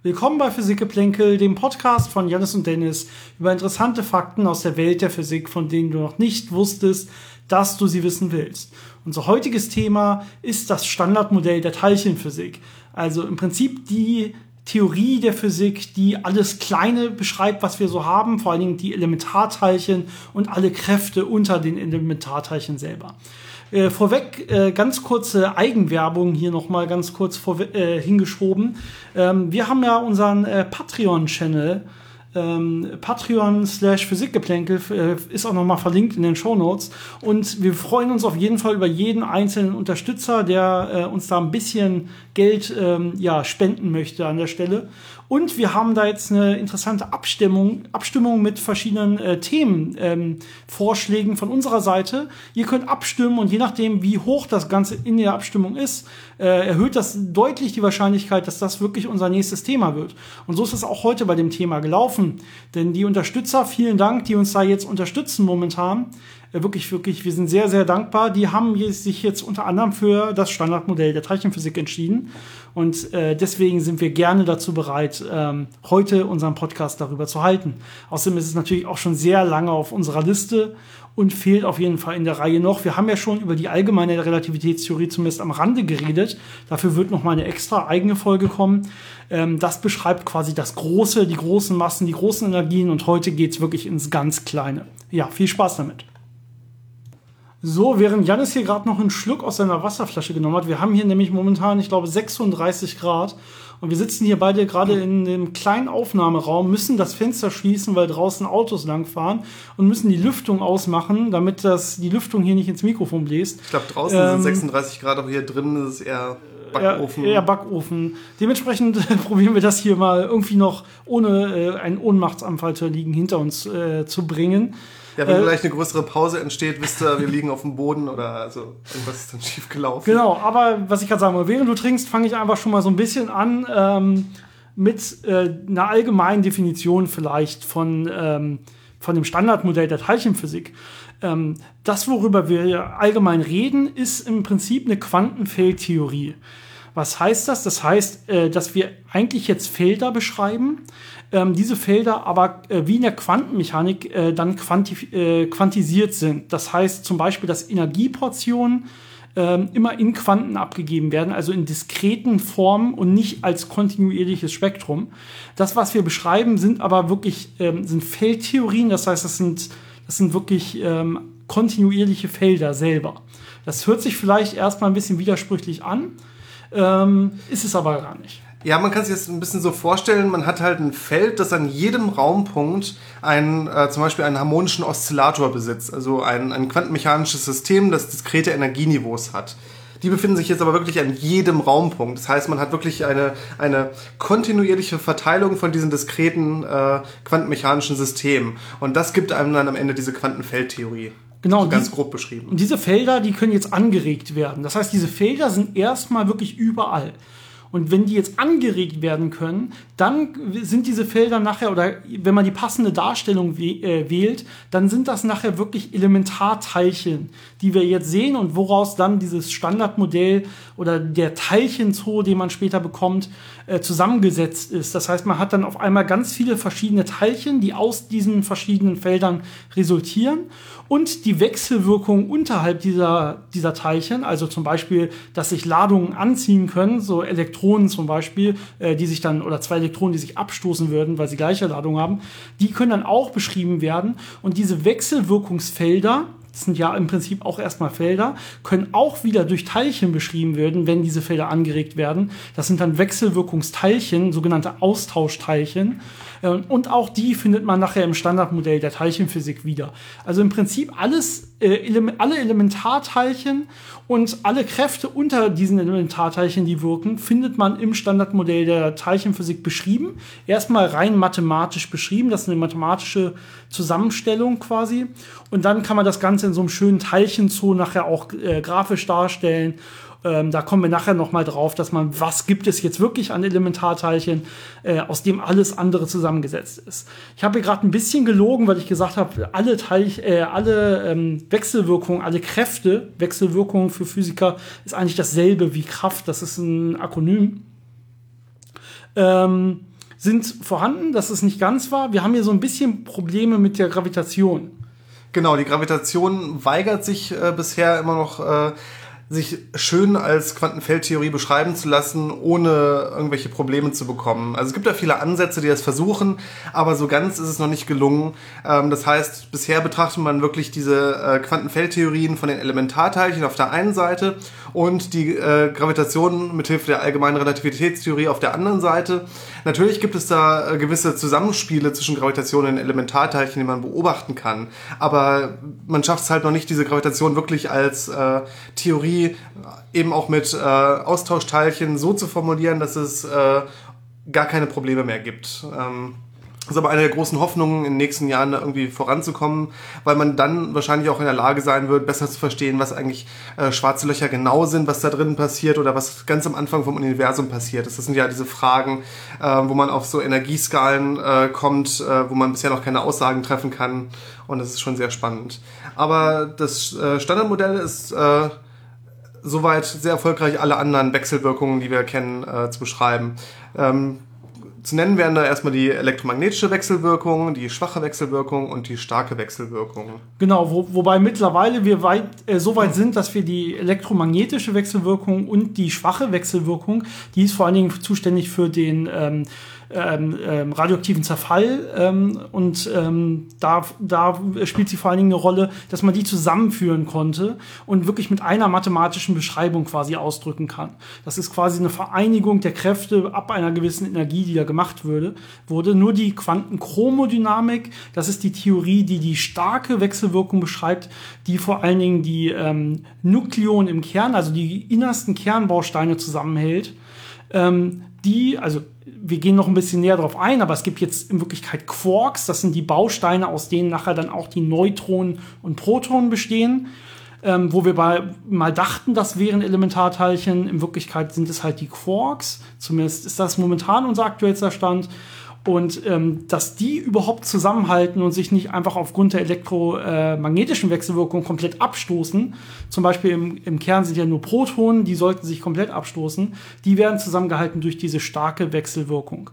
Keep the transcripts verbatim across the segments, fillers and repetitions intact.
Willkommen bei Physikgeplänkel, dem Podcast von Jannis und Dennis über interessante Fakten aus der Welt der Physik, von denen du noch nicht wusstest, dass du sie wissen willst. Unser heutiges Thema ist das Standardmodell der Teilchenphysik. Also im Prinzip die Theorie der Physik, die alles Kleine beschreibt, was wir so haben, vor allen Dingen die Elementarteilchen und alle Kräfte unter den Elementarteilchen selber. Äh, vorweg äh, ganz kurze Eigenwerbung hier nochmal ganz kurz vor, äh, hingeschoben. Ähm, wir haben ja unseren äh, Patreon-Channel. Ähm, Patreon slash Physikgeplänkel äh, ist auch nochmal verlinkt in den Shownotes. Und wir freuen uns auf jeden Fall über jeden einzelnen Unterstützer, der äh, uns da ein bisschen Geld ähm, ja, spenden möchte an der Stelle. Und wir haben da jetzt eine interessante Abstimmung, Abstimmung mit verschiedenen äh, Themenvorschlägen ähm, von unserer Seite. Ihr könnt abstimmen und je nachdem, wie hoch das Ganze in der Abstimmung ist, äh, erhöht das deutlich die Wahrscheinlichkeit, dass das wirklich unser nächstes Thema wird. Und so ist es auch heute bei dem Thema gelaufen. Denn die Unterstützer, vielen Dank, die uns da jetzt unterstützen momentan, äh, wirklich, wirklich, wir sind sehr, sehr dankbar. Die haben sich jetzt unter anderem für das Standardmodell der Teilchenphysik entschieden. Und äh, deswegen sind wir gerne dazu bereit, ähm, heute unseren Podcast darüber zu halten. Außerdem ist es natürlich auch schon sehr lange auf unserer Liste und fehlt auf jeden Fall in der Reihe noch. Wir haben ja schon über die allgemeine Relativitätstheorie zumindest am Rande geredet. Dafür wird noch mal eine extra eigene Folge kommen. Ähm, das beschreibt quasi das Große, die großen Massen, die großen Energien. Und heute geht's wirklich ins ganz Kleine. Ja, viel Spaß damit. So, während Jannis hier gerade noch einen Schluck aus seiner Wasserflasche genommen hat, wir haben hier nämlich momentan, ich glaube, sechsunddreißig Grad und wir sitzen hier beide gerade in dem kleinen Aufnahmeraum, müssen das Fenster schließen, weil draußen Autos langfahren und müssen die Lüftung ausmachen, damit das die Lüftung hier nicht ins Mikrofon bläst. Ich glaube, draußen ähm, sind sechsunddreißig Grad, aber hier drin ist es eher Backofen. Eher, eher Backofen. Dementsprechend probieren wir das hier mal irgendwie noch ohne äh, einen Ohnmachtsanfall zu liegen hinter uns äh, zu bringen. Ja, wenn äh, gleich eine größere Pause entsteht, wisst ihr, wir liegen auf dem Boden oder also irgendwas ist dann schief gelaufen. Genau, aber was ich gerade sagen wollte, während du trinkst, fange ich einfach schon mal so ein bisschen an ähm, mit äh, einer allgemeinen Definition vielleicht von, ähm, von dem Standardmodell der Teilchenphysik. Ähm, das, worüber wir allgemein reden, ist im Prinzip eine Quantenfeldtheorie. Was heißt das? Das heißt, äh, dass wir eigentlich jetzt Felder beschreiben, ähm, diese Felder aber äh, wie in der Quantenmechanik äh, dann quanti- äh, quantisiert sind. Das heißt zum Beispiel, dass Energieportionen äh, immer in Quanten abgegeben werden, also in diskreten Formen und nicht als kontinuierliches Spektrum. Das, was wir beschreiben, sind aber wirklich ähm, sind Feldtheorien. Das heißt, das sind, das sind wirklich ähm, kontinuierliche Felder selber. Das hört sich vielleicht erstmal ein bisschen widersprüchlich an. Ähm, ist es aber gar nicht. Ja, man kann sich das ein bisschen so vorstellen, man hat halt ein Feld, das an jedem Raumpunkt einen, äh, zum Beispiel einen harmonischen Oszillator besitzt, also ein, ein quantenmechanisches System, das diskrete Energieniveaus hat. Die befinden sich jetzt aber wirklich an jedem Raumpunkt. Das heißt, man hat wirklich eine, eine kontinuierliche Verteilung von diesen diskreten äh, quantenmechanischen Systemen. Und das gibt einem dann am Ende diese Quantenfeldtheorie. Genau, so ganz die, grob beschrieben. Und diese Felder, die können jetzt angeregt werden. Das heißt, diese Felder sind erstmal wirklich überall. Und wenn die jetzt angeregt werden können, dann sind diese Felder nachher, oder wenn man die passende Darstellung wählt, dann sind das nachher wirklich Elementarteilchen, die wir jetzt sehen und woraus dann dieses Standardmodell oder der Teilchenzoo, den man später bekommt, zusammengesetzt ist. Das heißt, man hat dann auf einmal ganz viele verschiedene Teilchen, die aus diesen verschiedenen Feldern resultieren. Und die Wechselwirkung unterhalb dieser, dieser Teilchen, also zum Beispiel, dass sich Ladungen anziehen können, so Elektronen zum Beispiel, äh, die sich dann, oder zwei Elektronen, die sich abstoßen würden, weil sie gleiche Ladung haben, die können dann auch beschrieben werden. Und diese Wechselwirkungsfelder, das sind ja im Prinzip auch erstmal Felder, können auch wieder durch Teilchen beschrieben werden, wenn diese Felder angeregt werden. Das sind dann Wechselwirkungsteilchen, sogenannte Austauschteilchen. Und auch die findet man nachher im Standardmodell der Teilchenphysik wieder. Also im Prinzip alles, äh, ele- alle Elementarteilchen und alle Kräfte unter diesen Elementarteilchen, die wirken, findet man im Standardmodell der Teilchenphysik beschrieben. Erstmal rein mathematisch beschrieben, das ist eine mathematische Zusammenstellung quasi. Und dann kann man das Ganze in so einem schönen Teilchenzoo nachher auch äh, grafisch darstellen. Ähm, da kommen wir nachher noch mal drauf, dass man, was gibt es jetzt wirklich an Elementarteilchen, äh, aus dem alles andere zusammengesetzt ist. Ich habe hier gerade ein bisschen gelogen, weil ich gesagt habe, alle Teilch, äh, alle ähm, Wechselwirkungen, alle Kräfte, Wechselwirkungen für Physiker ist eigentlich dasselbe wie Kraft. Das ist ein Akronym. Ähm, sind vorhanden, das ist nicht ganz wahr. Wir haben hier so ein bisschen Probleme mit der Gravitation. Genau, die Gravitation weigert sich äh, bisher immer noch, äh, sich schön als Quantenfeldtheorie beschreiben zu lassen, ohne irgendwelche Probleme zu bekommen. Also es gibt da viele Ansätze, die das versuchen, aber so ganz ist es noch nicht gelungen. Ähm, das heißt, bisher betrachtet man wirklich diese äh, Quantenfeldtheorien von den Elementarteilchen auf der einen Seite und die äh, Gravitation mithilfe der allgemeinen Relativitätstheorie auf der anderen Seite. Natürlich gibt es da äh, gewisse Zusammenspiele zwischen Gravitation und Elementarteilchen, die man beobachten kann, aber man schafft es halt noch nicht, diese Gravitation wirklich als äh, Theorie eben auch mit äh, Austauschteilchen so zu formulieren, dass es äh, gar keine Probleme mehr gibt. Ähm, das ist aber eine der großen Hoffnungen, in den nächsten Jahren da irgendwie voranzukommen, weil man dann wahrscheinlich auch in der Lage sein wird, besser zu verstehen, was eigentlich äh, schwarze Löcher genau sind, was da drin passiert oder was ganz am Anfang vom Universum passiert ist. Das sind ja diese Fragen, äh, wo man auf so Energieskalen äh, kommt, äh, wo man bisher noch keine Aussagen treffen kann, und das ist schon sehr spannend. Aber das äh, Standardmodell ist äh, soweit sehr erfolgreich, alle anderen Wechselwirkungen, die wir kennen, äh, zu beschreiben. Ähm, zu nennen wären da erstmal die elektromagnetische Wechselwirkung, die schwache Wechselwirkung und die starke Wechselwirkung. Genau, wo, wobei mittlerweile wir weit, äh, so weit sind, dass wir die elektromagnetische Wechselwirkung und die schwache Wechselwirkung, die ist vor allen Dingen zuständig für den ähm, Ähm, ähm, radioaktiven Zerfall ähm, und ähm, da, da spielt sie vor allen Dingen eine Rolle, dass man die zusammenführen konnte und wirklich mit einer mathematischen Beschreibung quasi ausdrücken kann. Das ist quasi eine Vereinigung der Kräfte ab einer gewissen Energie, die da gemacht würde, wurde. Nur die Quantenchromodynamik, das ist die Theorie, die die starke Wechselwirkung beschreibt, die vor allen Dingen die ähm, Nukleonen im Kern, also die innersten Kernbausteine zusammenhält. Ähm, die, also wir gehen noch ein bisschen näher drauf ein, aber es gibt jetzt in Wirklichkeit Quarks, das sind die Bausteine, aus denen nachher dann auch die Neutronen und Protonen bestehen, ähm, wo wir bei, mal dachten, das wären Elementarteilchen, in Wirklichkeit sind es halt die Quarks, zumindest ist das momentan unser aktuellster Stand. Und ähm, dass die überhaupt zusammenhalten und sich nicht einfach aufgrund der elektromagnetischen Wechselwirkung komplett abstoßen, zum Beispiel im, im Kern sind ja nur Protonen, die sollten sich komplett abstoßen, die werden zusammengehalten durch diese starke Wechselwirkung.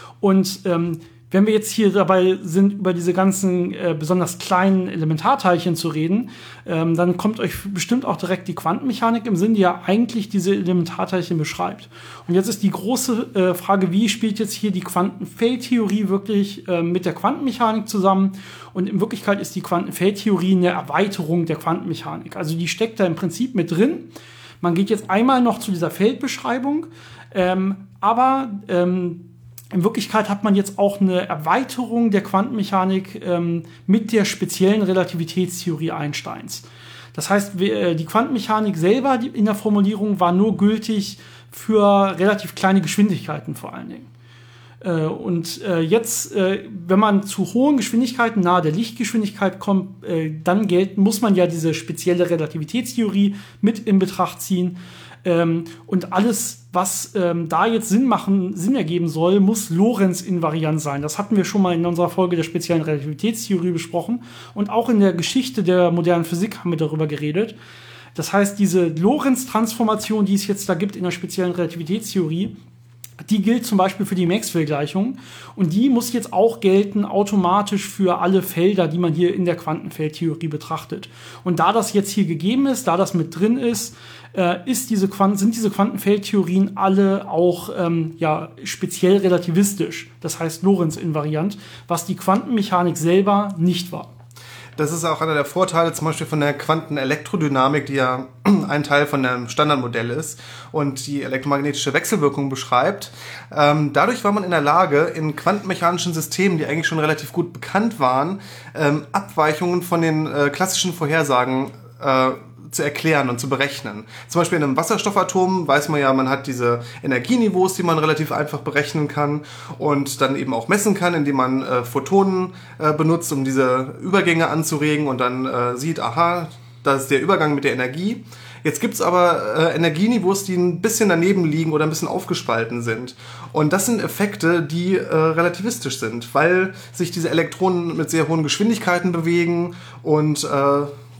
Und ähm, wenn wir jetzt hier dabei sind, über diese ganzen äh, besonders kleinen Elementarteilchen zu reden, ähm, dann kommt euch bestimmt auch direkt die Quantenmechanik im Sinn, die ja eigentlich diese Elementarteilchen beschreibt. Und jetzt ist die große äh, Frage, wie spielt jetzt hier die Quantenfeldtheorie wirklich äh, mit der Quantenmechanik zusammen? Und in Wirklichkeit ist die Quantenfeldtheorie eine Erweiterung der Quantenmechanik. Also die steckt da im Prinzip mit drin. Man geht jetzt einmal noch zu dieser Feldbeschreibung, ähm, aber ähm, in Wirklichkeit hat man jetzt auch eine Erweiterung der Quantenmechanik ähm, mit der speziellen Relativitätstheorie Einsteins. Das heißt, die Quantenmechanik selber die in der Formulierung war nur gültig für relativ kleine Geschwindigkeiten vor allen Dingen. Äh, und äh, jetzt, äh, wenn man zu hohen Geschwindigkeiten nahe der Lichtgeschwindigkeit kommt, äh, dann gelten, muss man ja diese spezielle Relativitätstheorie mit in Betracht ziehen. Ähm, und alles, was ähm, da jetzt Sinn machen, Sinn ergeben soll, muss Lorentz-invariant sein. Das hatten wir schon mal in unserer Folge der speziellen Relativitätstheorie besprochen. Und auch in der Geschichte der modernen Physik haben wir darüber geredet. Das heißt, diese Lorentz-Transformation, die es jetzt da gibt in der speziellen Relativitätstheorie, die gilt zum Beispiel für die Maxwell-Gleichung. Und die muss jetzt auch gelten automatisch für alle Felder, die man hier in der Quantenfeldtheorie betrachtet. Und da das jetzt hier gegeben ist, da das mit drin ist, äh, ist diese Quant- sind diese Quantenfeldtheorien alle auch ähm, ja, speziell relativistisch. Das heißt Lorentz-invariant, was die Quantenmechanik selber nicht war. Das ist auch einer der Vorteile zum Beispiel von der Quantenelektrodynamik, die ja ein Teil von dem Standardmodell ist und die elektromagnetische Wechselwirkung beschreibt. Ähm, dadurch war man in der Lage, in quantenmechanischen Systemen, die eigentlich schon relativ gut bekannt waren, ähm, Abweichungen von den äh, klassischen Vorhersagen äh, zu erklären und zu berechnen. Zum Beispiel in einem Wasserstoffatom weiß man ja, man hat diese Energieniveaus, die man relativ einfach berechnen kann und dann eben auch messen kann, indem man äh, Photonen äh, benutzt, um diese Übergänge anzuregen und dann äh, sieht, aha, das ist der Übergang mit der Energie. Jetzt gibt's aber äh, Energieniveaus, die ein bisschen daneben liegen oder ein bisschen aufgespalten sind. Und das sind Effekte, die äh, relativistisch sind, weil sich diese Elektronen mit sehr hohen Geschwindigkeiten bewegen und äh,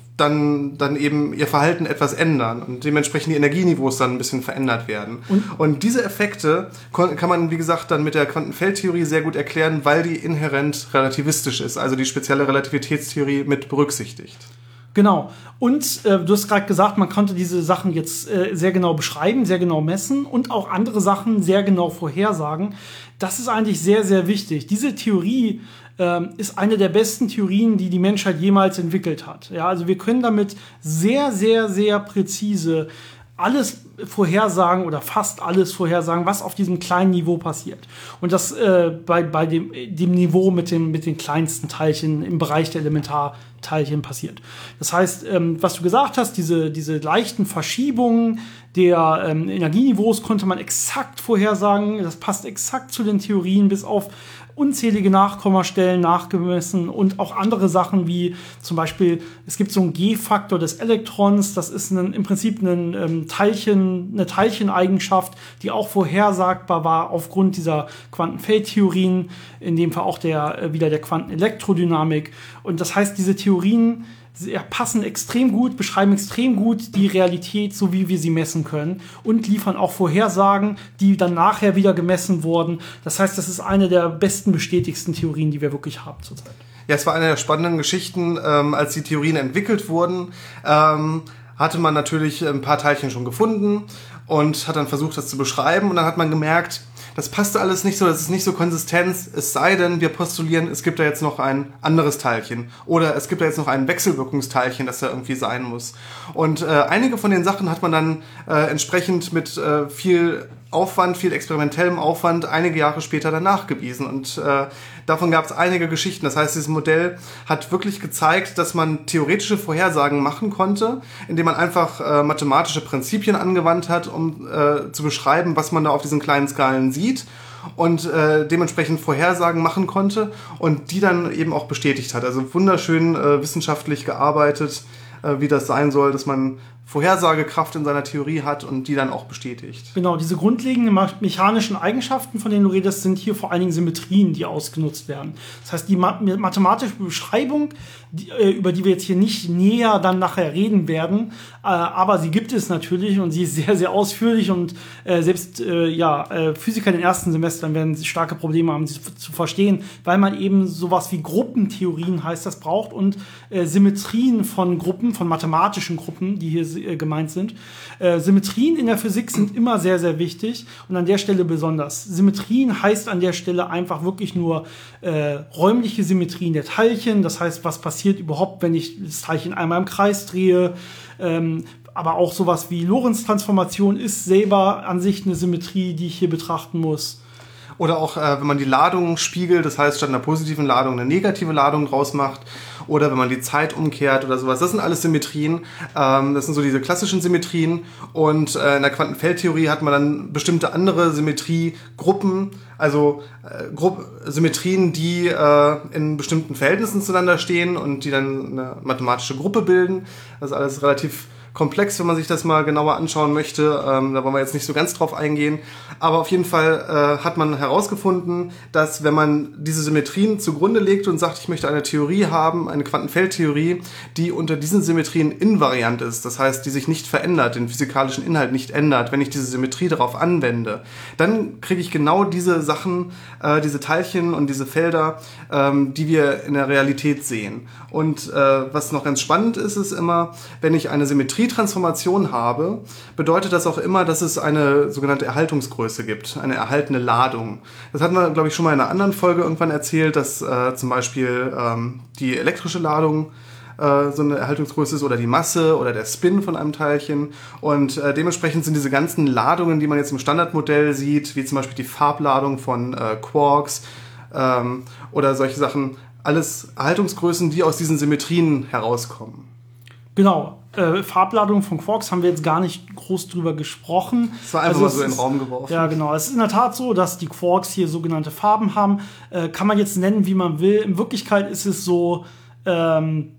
dann, dann eben ihr Verhalten etwas ändern und dementsprechend die Energieniveaus dann ein bisschen verändert werden. Und, und diese Effekte kann man, wie gesagt, dann mit der Quantenfeldtheorie sehr gut erklären, weil die inhärent relativistisch ist, also die spezielle Relativitätstheorie mit berücksichtigt. Genau. Und äh, du hast gerade gesagt, man konnte diese Sachen jetzt äh, sehr genau beschreiben, sehr genau messen und auch andere Sachen sehr genau vorhersagen. Das ist eigentlich sehr, sehr wichtig. Diese Theorie äh, ist eine der besten Theorien, die die Menschheit jemals entwickelt hat. Ja, also wir können damit sehr, sehr, sehr präzise alles vorhersagen oder fast alles vorhersagen, was auf diesem kleinen Niveau passiert. Und das äh, bei, bei dem, dem Niveau mit, dem, mit den kleinsten Teilchen im Bereich der Elementarteilchen passiert. Das heißt, ähm, was du gesagt hast, diese, diese leichten Verschiebungen der ähm, Energieniveaus konnte man exakt vorhersagen. Das passt exakt zu den Theorien, bis auf unzählige Nachkommastellen nachgemessen und auch andere Sachen wie zum Beispiel, es gibt so einen G-Faktor des Elektrons, das ist ein, im Prinzip ein ähm, Teilchen, eine Teilcheneigenschaft, die auch vorhersagbar war aufgrund dieser Quantenfeldtheorien, in dem Fall auch der, äh, wieder der Quantenelektrodynamik. Und das heißt, diese Theorien passen extrem gut, beschreiben extrem gut die Realität, so wie wir sie messen können und liefern auch Vorhersagen, die dann nachher wieder gemessen wurden. Das heißt, das ist eine der besten, bestätigsten Theorien, die wir wirklich haben zurzeit. Ja, es war eine der spannenden Geschichten, ähm, als die Theorien entwickelt wurden, ähm, hatte man natürlich ein paar Teilchen schon gefunden und hat dann versucht, das zu beschreiben und dann hat man gemerkt, das passte alles nicht so, das ist nicht so konsistent, es sei denn, wir postulieren, es gibt da jetzt noch ein anderes Teilchen oder es gibt da jetzt noch ein Wechselwirkungsteilchen, das da irgendwie sein muss. Und äh, einige von den Sachen hat man dann äh, entsprechend mit äh, viel Aufwand, viel experimentellem Aufwand einige Jahre später dann nachgewiesen. Und äh, davon gab es einige Geschichten. Das heißt, dieses Modell hat wirklich gezeigt, dass man theoretische Vorhersagen machen konnte, indem man einfach äh, mathematische Prinzipien angewandt hat, um äh, zu beschreiben, was man da auf diesen kleinen Skalen sieht und äh, dementsprechend Vorhersagen machen konnte und die dann eben auch bestätigt hat. Also wunderschön äh, wissenschaftlich gearbeitet, äh, wie das sein soll, dass man Vorhersagekraft in seiner Theorie hat und die dann auch bestätigt. Genau, diese grundlegenden mechanischen Eigenschaften, von denen du redest, sind hier vor allen Dingen Symmetrien, die ausgenutzt werden. Das heißt, die mathematische Beschreibung, die, über die wir jetzt hier nicht näher dann nachher reden werden, äh, aber sie gibt es natürlich und sie ist sehr, sehr ausführlich und äh, selbst äh, ja, äh, Physiker in den ersten Semestern werden starke Probleme haben, sie zu verstehen, weil man eben sowas wie Gruppentheorien, heißt das, braucht und äh, Symmetrien von Gruppen, von mathematischen Gruppen, die hier gemeint sind. Äh, Symmetrien in der Physik sind immer sehr, sehr wichtig und an der Stelle besonders. Symmetrien heißt an der Stelle einfach wirklich nur äh, räumliche Symmetrien der Teilchen. Das heißt, was passiert überhaupt, wenn ich das Teilchen einmal im Kreis drehe. Ähm, aber auch sowas wie Lorentz-Transformation ist selber an sich eine Symmetrie, die ich hier betrachten muss. Oder auch, äh, wenn man die Ladung spiegelt, das heißt, statt einer positiven Ladung eine negative Ladung draus macht. Oder wenn man die Zeit umkehrt oder sowas. Das sind alles Symmetrien. Ähm, das sind so diese klassischen Symmetrien. Und äh, in der Quantenfeldtheorie hat man dann bestimmte andere Symmetriegruppen. Also äh, Gru- Symmetrien, die äh, in bestimmten Verhältnissen zueinander stehen und die dann eine mathematische Gruppe bilden. Das ist alles relativ komplex, wenn man sich das mal genauer anschauen möchte. Ähm, da wollen wir jetzt nicht so ganz drauf eingehen. Aber auf jeden Fall äh, hat man herausgefunden, dass wenn man diese Symmetrien zugrunde legt und sagt, ich möchte eine Theorie haben, eine Quantenfeldtheorie, die unter diesen Symmetrien invariant ist, das heißt, die sich nicht verändert, den physikalischen Inhalt nicht ändert, wenn ich diese Symmetrie darauf anwende, dann kriege ich genau diese Sachen, äh, diese Teilchen und diese Felder, ähm, die wir in der Realität sehen. Und äh, was noch ganz spannend ist, ist immer, wenn ich eine Symmetrietransformation habe, bedeutet das auch immer, dass es eine sogenannte Erhaltungsgröße gibt, eine erhaltene Ladung. Das hatten wir, glaube ich, schon mal in einer anderen Folge irgendwann erzählt, dass äh, zum Beispiel ähm, die elektrische Ladung äh, so eine Erhaltungsgröße ist oder die Masse oder der Spin von einem Teilchen. Und äh, dementsprechend sind diese ganzen Ladungen, die man jetzt im Standardmodell sieht, wie zum Beispiel die Farbladung von äh, Quarks ähm, oder solche Sachen, alles Erhaltungsgrößen, die aus diesen Symmetrien herauskommen. Genau. Äh, Farbladung von Quarks haben wir jetzt gar nicht groß drüber gesprochen. Das war einfach also mal so in den Raum geworfen. Ja, genau. Es ist in der Tat so, dass die Quarks hier sogenannte Farben haben. Äh, kann man jetzt nennen, wie man will. In Wirklichkeit ist es so, ähm,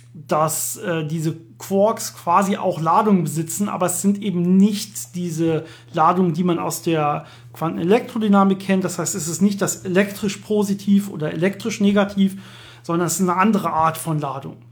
dass äh, diese Quarks quasi auch Ladungen besitzen, aber es sind eben nicht diese Ladungen, die man aus der Quantenelektrodynamik kennt. Das heißt, es ist nicht das elektrisch positiv oder elektrisch negativ, sondern es ist eine andere Art von Ladung.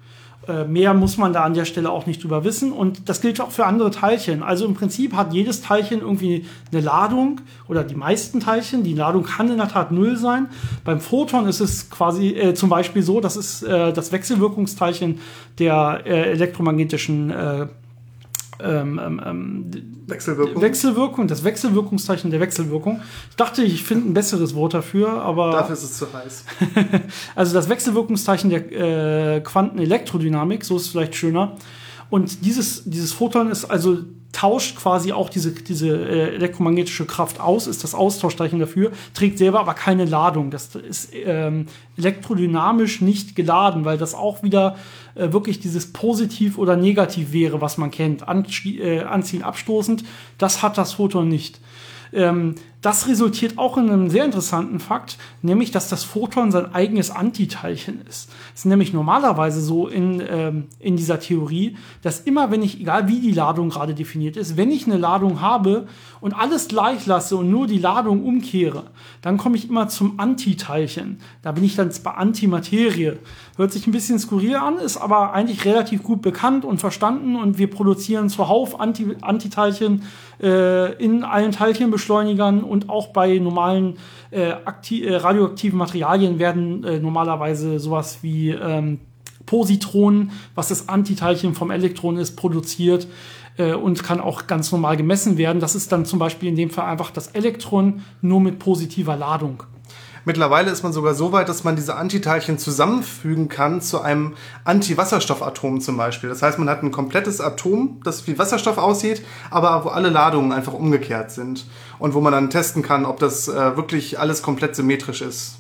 Äh, mehr muss man da an der Stelle auch nicht drüber wissen. Und das gilt auch für andere Teilchen. Also im Prinzip hat jedes Teilchen irgendwie eine Ladung oder die meisten Teilchen. Die Ladung kann in der Tat null sein. Beim Photon ist es quasi äh, zum Beispiel so, das ist äh, das Wechselwirkungsteilchen der äh, elektromagnetischen äh, Ähm, ähm, Wechselwirkung. Wechselwirkung, das Wechselwirkungszeichen der Wechselwirkung. Ich dachte, ich finde ein besseres Wort dafür, aber... Dafür ist es zu heiß. Also das Wechselwirkungszeichen der äh, Quantenelektrodynamik, so ist es vielleicht schöner. Und dieses, dieses Photon ist also tauscht quasi auch diese, diese äh, elektromagnetische Kraft aus, ist das Austauschzeichen dafür, trägt selber aber keine Ladung. Das ist ähm, elektrodynamisch nicht geladen, weil das auch wieder äh, wirklich dieses Positiv oder Negativ wäre, was man kennt. Anzie- äh, anziehen, abstoßend, das hat das Photon nicht. Ähm, das resultiert auch in einem sehr interessanten Fakt, nämlich, dass das Photon sein eigenes Antiteilchen ist. Es ist nämlich normalerweise so in, ähm, in dieser Theorie, dass immer, wenn ich, egal wie die Ladung gerade definiert ist, wenn ich eine Ladung habe und alles gleich lasse und nur die Ladung umkehre, dann komme ich immer zum Antiteilchen. Da bin ich dann bei Antimaterie. Hört sich ein bisschen skurril an, ist aber eigentlich relativ gut bekannt und verstanden und wir produzieren zuhauf Anti- Antiteilchen äh, in allen Teilchenbeschleunigern und auch bei normalen äh, akti- äh, radioaktiven Materialien werden äh, normalerweise sowas wie ähm, Positronen, was das Antiteilchen vom Elektron ist, produziert äh, und kann auch ganz normal gemessen werden. Das ist dann zum Beispiel in dem Fall einfach das Elektron nur mit positiver Ladung. Mittlerweile ist man sogar so weit, dass man diese Antiteilchen zusammenfügen kann zu einem Antiwasserstoffatom zum Beispiel. Das heißt, man hat ein komplettes Atom, das wie Wasserstoff aussieht, aber wo alle Ladungen einfach umgekehrt sind. Und wo man dann testen kann, ob das äh, wirklich alles komplett symmetrisch ist.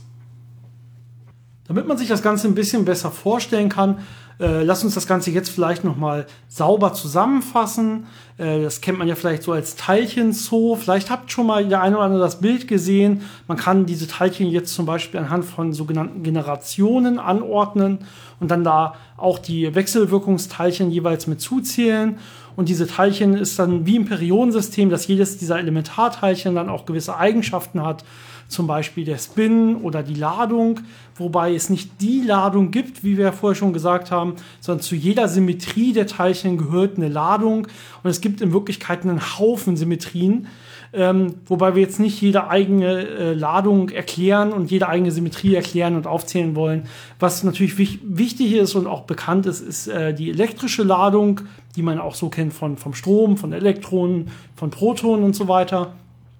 Damit man sich das Ganze ein bisschen besser vorstellen kann, äh, lass uns das Ganze jetzt vielleicht nochmal sauber zusammenfassen. Äh, das kennt man ja vielleicht so als Teilchenzoo. Vielleicht habt schon mal der eine oder andere das Bild gesehen. Man kann diese Teilchen jetzt zum Beispiel anhand von sogenannten Generationen anordnen und dann da auch die Wechselwirkungsteilchen jeweils mit zuzählen. Und diese Teilchen ist dann wie im Periodensystem, dass jedes dieser Elementarteilchen dann auch gewisse Eigenschaften hat. Zum Beispiel der Spin oder die Ladung, wobei es nicht die Ladung gibt, wie wir ja vorher schon gesagt haben, sondern zu jeder Symmetrie der Teilchen gehört eine Ladung und es gibt in Wirklichkeit einen Haufen Symmetrien, ähm, wobei wir jetzt nicht jede eigene äh, Ladung erklären und jede eigene Symmetrie erklären und aufzählen wollen. Was natürlich wich- wichtig ist und auch bekannt ist, ist äh, die elektrische Ladung, die man auch so kennt von, vom Strom, von Elektronen, von Protonen und so weiter.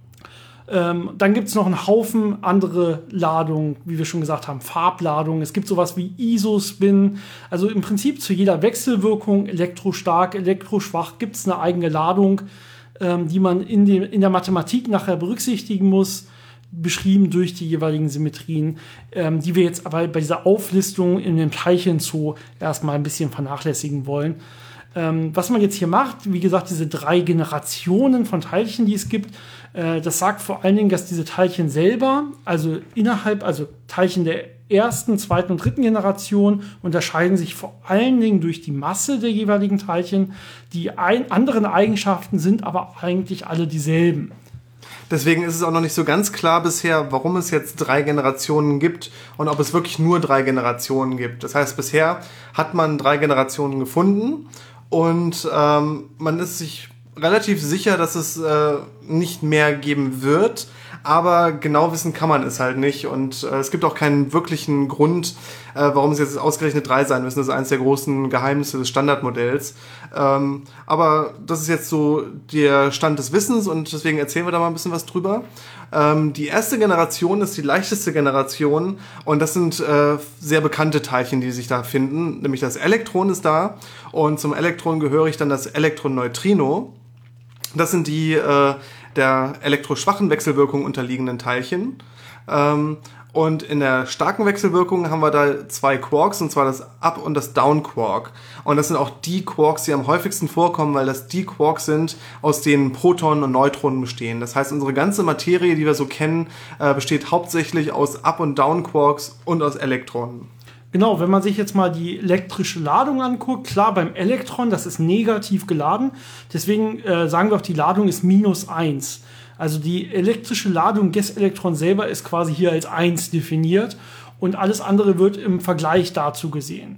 Ähm, dann gibt es noch einen Haufen andere Ladungen, wie wir schon gesagt haben, Farbladungen. Es gibt sowas wie Isospin. Also im Prinzip zu jeder Wechselwirkung, elektrostark, elektroschwach, gibt es eine eigene Ladung, ähm, die man in, die, in der Mathematik nachher berücksichtigen muss, beschrieben durch die jeweiligen Symmetrien, ähm, die wir jetzt aber bei dieser Auflistung in dem Teilchenzoo erstmal ein bisschen vernachlässigen wollen. Ähm, was man jetzt hier macht, wie gesagt, diese drei Generationen von Teilchen, die es gibt, äh, das sagt vor allen Dingen, dass diese Teilchen selber, also innerhalb, also Teilchen der ersten, zweiten und dritten Generation, unterscheiden sich vor allen Dingen durch die Masse der jeweiligen Teilchen. Die ein, anderen Eigenschaften sind aber eigentlich alle dieselben. Deswegen ist es auch noch nicht so ganz klar bisher, warum es jetzt drei Generationen gibt und ob es wirklich nur drei Generationen gibt. Das heißt, bisher hat man drei Generationen gefunden und ähm, man ist sich relativ sicher, dass es äh, nicht mehr geben wird, aber genau wissen kann man es halt nicht und äh, es gibt auch keinen wirklichen Grund, äh, warum es jetzt ausgerechnet drei sein müssen. Das ist eines der großen Geheimnisse des Standardmodells. Ähm, aber das ist jetzt so der Stand des Wissens und deswegen erzählen wir da mal ein bisschen was drüber. Ähm, die erste Generation ist die leichteste Generation und das sind äh, sehr bekannte Teilchen, die sich da finden, nämlich das Elektron ist da und zum Elektron gehöre ich dann das Elektroneutrino. Das sind die äh, der elektroschwachen Wechselwirkung unterliegenden Teilchen. Ähm, und in der starken Wechselwirkung haben wir da zwei Quarks, und zwar das Up- und das Down-Quark. Und das sind auch die Quarks, die am häufigsten vorkommen, weil das die Quarks sind, aus denen Protonen und Neutronen bestehen. Das heißt, unsere ganze Materie, die wir so kennen, äh, besteht hauptsächlich aus Up- und Down-Quarks und aus Elektronen. Genau, wenn man sich jetzt mal die elektrische Ladung anguckt, klar, beim Elektron, das ist negativ geladen, deswegen äh, sagen wir auch, die Ladung ist minus eins. Also die elektrische Ladung des Elektrons selber ist quasi hier als eins definiert und alles andere wird im Vergleich dazu gesehen.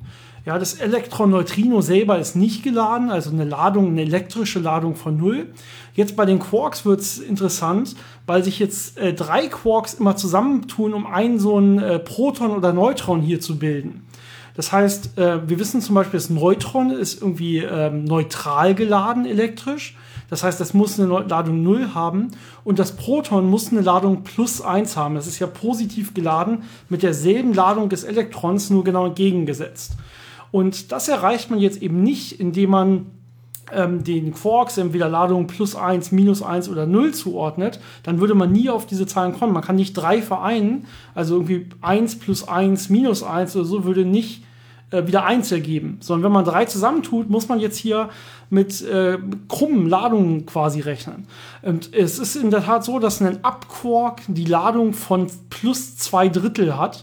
Ja, das Elektron-Neutrino selber ist nicht geladen, also eine Ladung, eine elektrische Ladung von null. Jetzt bei den Quarks wird es interessant, weil sich jetzt äh, drei Quarks immer zusammentun, um einen so ein äh, Proton oder Neutron hier zu bilden. Das heißt, äh, wir wissen zum Beispiel, das Neutron ist irgendwie ähm, neutral geladen elektrisch. Das heißt, das muss eine Ladung null haben und das Proton muss eine Ladung plus eins haben. Das ist ja positiv geladen mit derselben Ladung des Elektrons, nur genau entgegengesetzt. Und das erreicht man jetzt eben nicht, indem man ähm, den Quarks entweder Ladung plus eins, minus eins oder null zuordnet. Dann würde man nie auf diese Zahlen kommen. Man kann nicht drei vereinen, also irgendwie eins plus eins minus eins oder so würde nicht äh, wieder eins ergeben. Sondern wenn man drei zusammentut, muss man jetzt hier mit äh, krummen Ladungen quasi rechnen. Und es ist in der Tat so, dass ein Up-Quark die Ladung von plus zwei Drittel hat.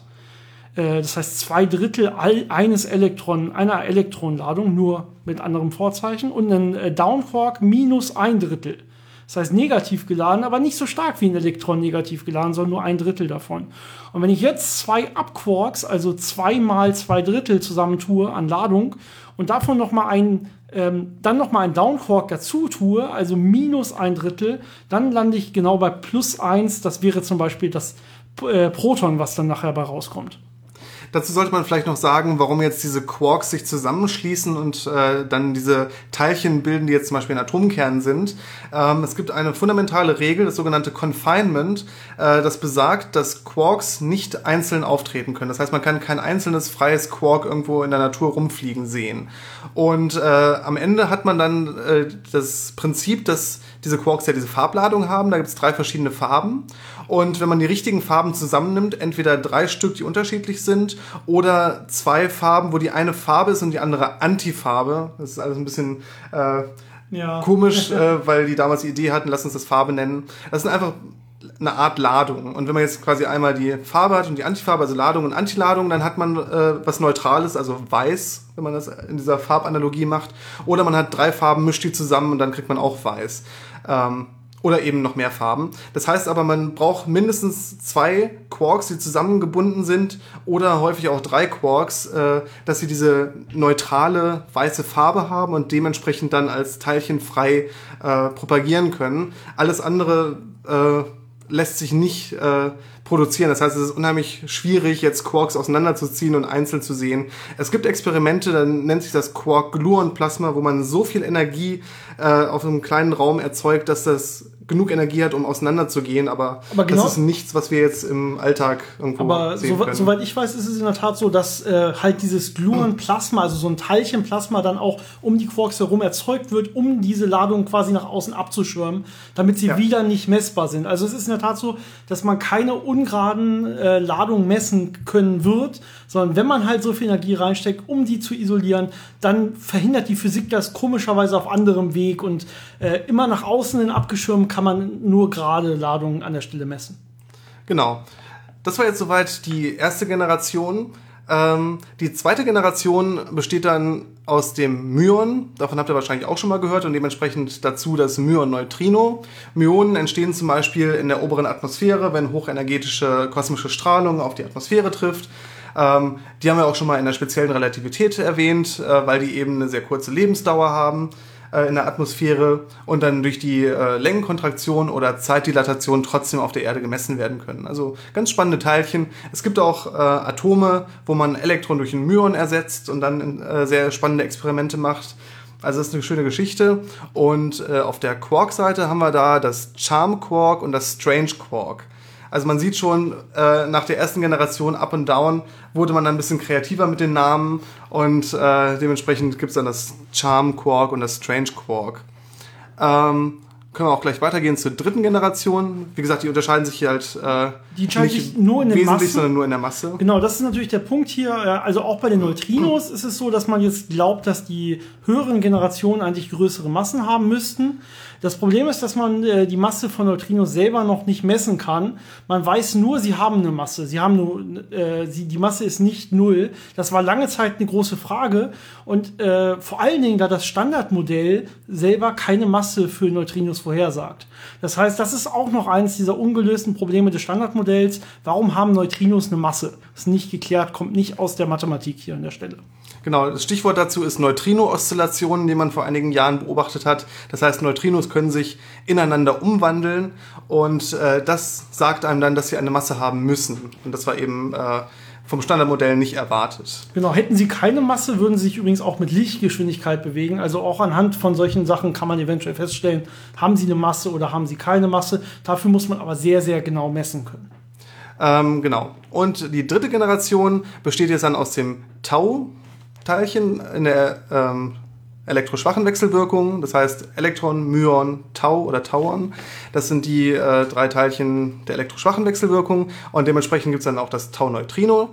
Das heißt, zwei Drittel eines Elektron, einer Elektronenladung, nur mit anderem Vorzeichen. Und ein Downquark minus ein Drittel. Das heißt, negativ geladen, aber nicht so stark wie ein Elektron negativ geladen, sondern nur ein Drittel davon. Und wenn ich jetzt zwei Up-Quarks, also zwei mal zwei Drittel zusammentue an Ladung und davon noch mal ein, ähm, dann noch mal ein Downquark dazu tue, also minus ein Drittel, dann lande ich genau bei plus eins. Das wäre zum Beispiel das äh, Proton, was dann nachher bei rauskommt. Dazu sollte man vielleicht noch sagen, warum jetzt diese Quarks sich zusammenschließen und äh, dann diese Teilchen bilden, die jetzt zum Beispiel in Atomkernen sind. Ähm, es gibt eine fundamentale Regel, das sogenannte Confinement, äh, das besagt, dass Quarks nicht einzeln auftreten können. Das heißt, man kann kein einzelnes freies Quark irgendwo in der Natur rumfliegen sehen. Und äh, am Ende hat man dann äh, das Prinzip, dass diese Quarks ja diese Farbladung haben. Da gibt es drei verschiedene Farben. Und wenn man die richtigen Farben zusammennimmt, entweder drei Stück, die unterschiedlich sind, oder zwei Farben, wo die eine Farbe ist und die andere Antifarbe. Das ist alles ein bisschen äh, ja. komisch, äh, weil die damals die Idee hatten, lass uns das Farbe nennen. Das sind einfach eine Art Ladung. Und wenn man jetzt quasi einmal die Farbe hat und die Antifarbe, also Ladung und Antiladung, dann hat man äh, was Neutrales, also weiß, wenn man das in dieser Farbanalogie macht. Oder man hat drei Farben, mischt die zusammen und dann kriegt man auch weiß. Ähm, Oder eben noch mehr Farben. Das heißt aber, man braucht mindestens zwei Quarks, die zusammengebunden sind, oder häufig auch drei Quarks, äh, dass sie diese neutrale weiße Farbe haben und dementsprechend dann als Teilchen frei äh, propagieren können. Alles andere äh, lässt sich nicht äh, produzieren. Das heißt, es ist unheimlich schwierig, jetzt Quarks auseinanderzuziehen und einzeln zu sehen. Es gibt Experimente, dann nennt sich das Quark-Gluon-Plasma, wo man so viel Energie äh, auf einem kleinen Raum erzeugt, dass das genug Energie hat, um auseinanderzugehen, aber, aber genau, das ist nichts, was wir jetzt im Alltag irgendwo aber sehen so, können. Soweit ich weiß, ist es in der Tat so, dass äh, halt dieses Gluon-Plasma, also so ein Teilchenplasma, dann auch um die Quarks herum erzeugt wird, um diese Ladung quasi nach außen abzuschirmen, damit sie ja. wieder nicht messbar sind. Also es ist in der Tat so, dass man keine ungeraden äh, Ladungen messen können wird, sondern wenn man halt so viel Energie reinsteckt, um die zu isolieren, dann verhindert die Physik das komischerweise auf anderem Weg und äh, immer nach außen hin abgeschirmt kann man nur gerade Ladungen an der Stelle messen. Genau. Das war jetzt soweit die erste Generation. Ähm, die zweite Generation besteht dann aus dem Myon. Davon habt ihr wahrscheinlich auch schon mal gehört und dementsprechend dazu das Myon-Neutrino. Myonen entstehen zum Beispiel in der oberen Atmosphäre, wenn hochenergetische kosmische Strahlung auf die Atmosphäre trifft. Ähm, die haben wir auch schon mal in der speziellen Relativität erwähnt, äh, weil die eben eine sehr kurze Lebensdauer haben in der Atmosphäre und dann durch die äh, Längenkontraktion oder Zeitdilatation trotzdem auf der Erde gemessen werden können. Also ganz spannende Teilchen. Es gibt auch äh, Atome, wo man Elektron durch ein Myon ersetzt und dann äh, sehr spannende Experimente macht. Also das ist eine schöne Geschichte. Und äh, auf der Quark-Seite haben wir da das Charm Quark und das Strange Quark. Also man sieht schon, äh, nach der ersten Generation Up and Down wurde man dann ein bisschen kreativer mit den Namen und äh, dementsprechend gibt es dann das Charm Quark und das Strange Quark. Ähm, können wir auch gleich weitergehen zur dritten Generation. Wie gesagt, die unterscheiden sich hier halt äh, die nicht sich nur in der wesentlich, Masse. sondern nur in der Masse. Genau, das ist natürlich der Punkt hier. Also auch bei den Neutrinos ist es so, dass man jetzt glaubt, dass die höheren Generationen eigentlich größere Massen haben müssten. Das Problem ist, dass man äh, die Masse von Neutrinos selber noch nicht messen kann. Man weiß nur, sie haben eine Masse. Sie haben nur, äh, sie, die Masse ist nicht null. Das war lange Zeit eine große Frage. Und äh, vor allen Dingen, da das Standardmodell selber keine Masse für Neutrinos vorhersagt. Das heißt, das ist auch noch eines dieser ungelösten Probleme des Standardmodells. Warum haben Neutrinos eine Masse? Das ist nicht geklärt, kommt nicht aus der Mathematik hier an der Stelle. Genau, das Stichwort dazu ist Neutrino-Oszillationen, die man vor einigen Jahren beobachtet hat. Das heißt, Neutrinos können sich ineinander umwandeln und äh, das sagt einem dann, dass sie eine Masse haben müssen. Und das war eben äh, vom Standardmodell nicht erwartet. Genau, hätten sie keine Masse, würden sie sich übrigens auch mit Lichtgeschwindigkeit bewegen. Also auch anhand von solchen Sachen kann man eventuell feststellen, haben sie eine Masse oder haben sie keine Masse. Dafür muss man aber sehr, sehr genau messen können. Ähm, genau. Und die dritte Generation besteht jetzt dann aus dem Tau Teilchen in der ähm, elektroschwachen Wechselwirkung, das heißt Elektron, Myon, Tau oder Tauern. Das sind die äh, drei Teilchen der elektroschwachen Wechselwirkung und dementsprechend gibt es dann auch das Tau-Neutrino.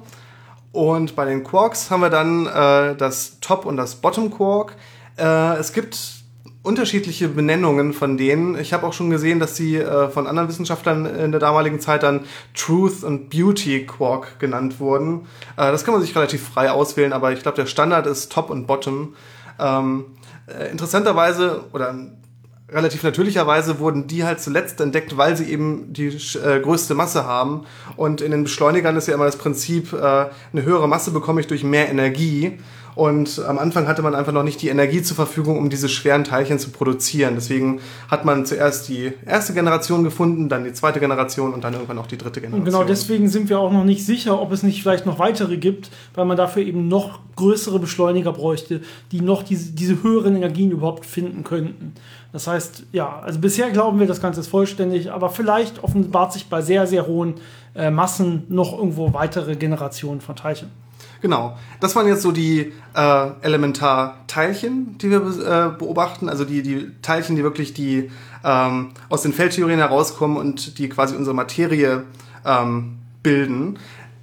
Und bei den Quarks haben wir dann äh, das Top- und das Bottom-Quark. Äh, es gibt unterschiedliche Benennungen von denen. Ich habe auch schon gesehen, dass sie äh, von anderen Wissenschaftlern in der damaligen Zeit dann Truth und Beauty Quark genannt wurden. Äh, das kann man sich relativ frei auswählen, aber ich glaube, der Standard ist Top und Bottom. Ähm, äh, interessanterweise oder relativ natürlicherweise wurden die halt zuletzt entdeckt, weil sie eben die äh, größte Masse haben. Und in den Beschleunigern ist ja immer das Prinzip, äh, eine höhere Masse bekomme ich durch mehr Energie. Und am Anfang hatte man einfach noch nicht die Energie zur Verfügung, um diese schweren Teilchen zu produzieren. Deswegen hat man zuerst die erste Generation gefunden, dann die zweite Generation und dann irgendwann auch die dritte Generation. Und genau deswegen sind wir auch noch nicht sicher, ob es nicht vielleicht noch weitere gibt, weil man dafür eben noch größere Beschleuniger bräuchte, die noch diese, diese höheren Energien überhaupt finden könnten. Das heißt, ja, also bisher glauben wir, das Ganze ist vollständig, aber vielleicht offenbart sich bei sehr, sehr hohen äh, Massen noch irgendwo weitere Generationen von Teilchen. Genau, das waren jetzt so die äh, Elementarteilchen, die wir äh, beobachten, also die, die Teilchen, die wirklich die ähm, aus den Feldtheorien herauskommen und die quasi unsere Materie ähm, bilden.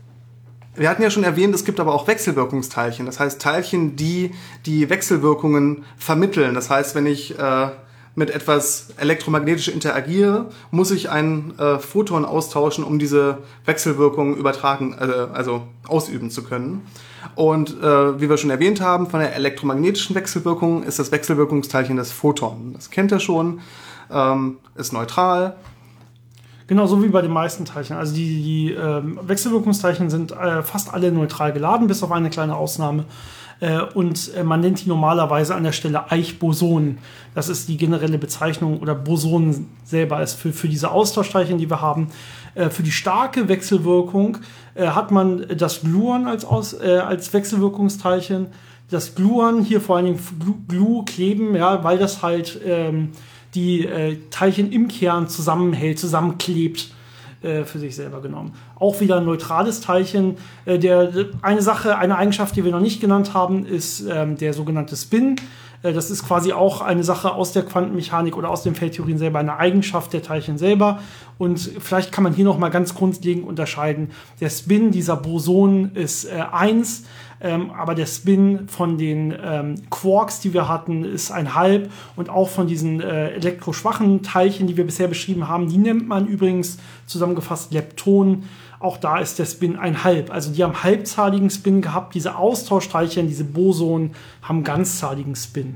Wir hatten ja schon erwähnt, es gibt aber auch Wechselwirkungsteilchen, das heißt Teilchen, die die Wechselwirkungen vermitteln. Das heißt, wenn ich äh, mit etwas elektromagnetisch interagiere, muss ich ein äh, Photon austauschen, um diese Wechselwirkung übertragen, äh, also ausüben zu können. Und äh, wie wir schon erwähnt haben, von der elektromagnetischen Wechselwirkung ist das Wechselwirkungsteilchen das Photon. Das kennt ihr schon, ähm, ist neutral. Genau, so wie bei den meisten Teilchen. Also die, die ähm, Wechselwirkungsteilchen sind äh, fast alle neutral geladen, bis auf eine kleine Ausnahme. Äh, und äh, man nennt die normalerweise an der Stelle Eichbosonen. Das ist die generelle Bezeichnung, oder Boson selber ist für, für diese Austauschteilchen, die wir haben. Äh, für die starke Wechselwirkung äh, hat man das Gluon als, Aus, äh, als Wechselwirkungsteilchen. Das Gluon, hier vor allen Dingen Glu, Glu kleben, ja, weil das halt ähm, die äh, Teilchen im Kern zusammenhält, zusammenklebt, äh, für sich selber genommen. Auch wieder ein neutrales Teilchen. Äh, der, eine Sache, eine Eigenschaft, die wir noch nicht genannt haben, ist ähm, der sogenannte Spin. Äh, das ist quasi auch eine Sache aus der Quantenmechanik oder aus den Feldtheorien selber, eine Eigenschaft der Teilchen selber. Und vielleicht kann man hier noch mal ganz grundlegend unterscheiden. Der Spin dieser Bosonen ist äh, eins, ähm, aber der Spin von den ähm, Quarks, die wir hatten, ist ein halb. Und auch von diesen äh, elektroschwachen Teilchen, die wir bisher beschrieben haben, die nennt man übrigens zusammengefasst Leptonen. Auch da ist der Spin ein halb. Also die haben halbzahligen Spin gehabt. Diese Austauschteilchen, diese Bosonen, haben ganzzahligen Spin.